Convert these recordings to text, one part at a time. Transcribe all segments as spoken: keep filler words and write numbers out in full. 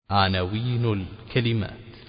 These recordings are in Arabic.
عناوين الكلمات: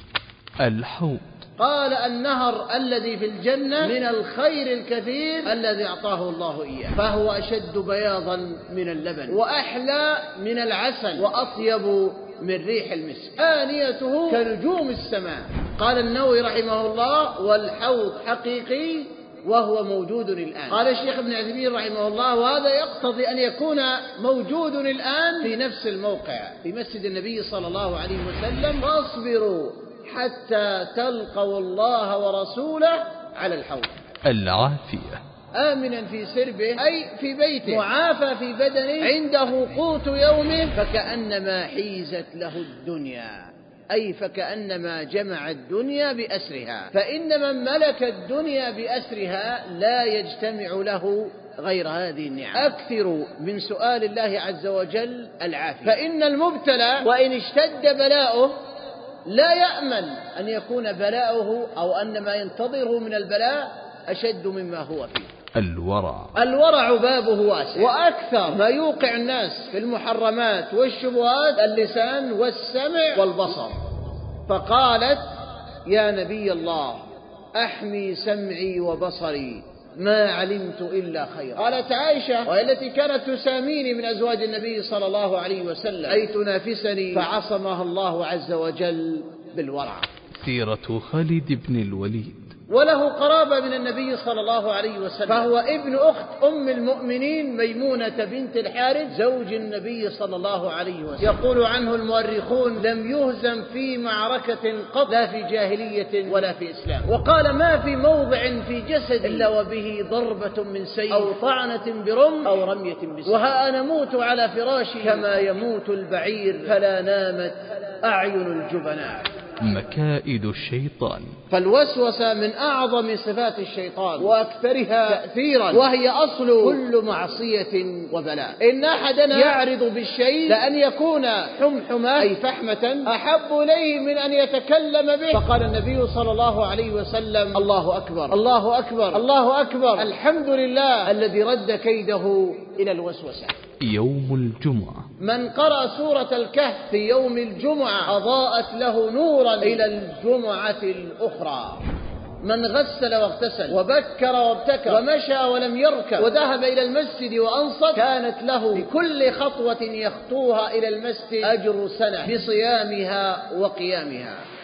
الحوض. قال النهر الذي في الجنة من الخير الكثير الذي أعطاه الله إياه، فهو أشد بياضا من اللبن وأحلى من العسل وأطيب من ريح المسك، آنيته كنجوم السماء. قال النووي رحمه الله: والحوض حقيقي وهو موجود الآن. قال الشيخ ابن عثيمين رحمه الله: وهذا يقتضي أن يكون موجود الآن في نفس الموقع في مسجد النبي صلى الله عليه وسلم. فاصبروا حتى تلقوا الله ورسوله على الحوض. العافية. آمنا في سربه أي في بيته، معافى في بدنه، عنده قوت يومه، فكأنما حيزت له الدنيا، أي فكأنما جمع الدنيا بأسرها. فإن من ملك الدنيا بأسرها لا يجتمع له غير هذه النعم. أكثروا من سؤال الله عز وجل العافية، فإن المبتلى وإن اشتد بلاؤه لا يأمن أن يكون بلاؤه أو أن ما ينتظره من البلاء أشد مما هو فيه. الورع. الورع بابه واسع، وأكثر ما يوقع الناس في المحرمات والشبهات اللسان والسمع والبصر. فقالت: يا نبي الله أحمي سمعي وبصري ما علمت إلا خيرا. قالت عائشة، وهي التي كانت تساميني من أزواج النبي صلى الله عليه وسلم، أي تنافسني، فعصمها الله عز وجل بالورع. سيرة خالد بن الوليد. وله قرابة من النبي صلى الله عليه وسلم، فهو ابن أخت أم المؤمنين ميمونة بنت الحارث زوج النبي صلى الله عليه وسلم. يقول عنه المؤرخون: لم يهزم في معركة قط، لا في جاهلية ولا في إسلام. وقال: ما في موضع في جسد إلا وبه ضربة من سيف أو طعنة برمح أو رمية بسيف. وها أنا موت على فراشي كما يموت البعير، فلا نامت أعين الجبناء. مكائد الشيطان. فالوسوسة من أعظم صفات الشيطان وأكثرها تأثيرا، وهي أصل كل معصية وبلاء. إن أحدنا يعرض بالشيء لأن يكون حمحمة أي فحمة أحب إليه من أن يتكلم به. فقال النبي صلى الله عليه وسلم: الله أكبر الله أكبر الله أكبر، الحمد لله الذي رد كيده إلى الوسوسة. يوم الجمعة. من قرأ سورة الكهف في يوم الجمعة أضاءت له نورا إلى الجمعة الأخرى. من غسل واغتسل وبكر وابتكر ومشى ولم يركب وذهب إلى المسجد وأنصت، كانت له بكل خطوة يخطوها إلى المسجد أجر سنة بصيامها وقيامها.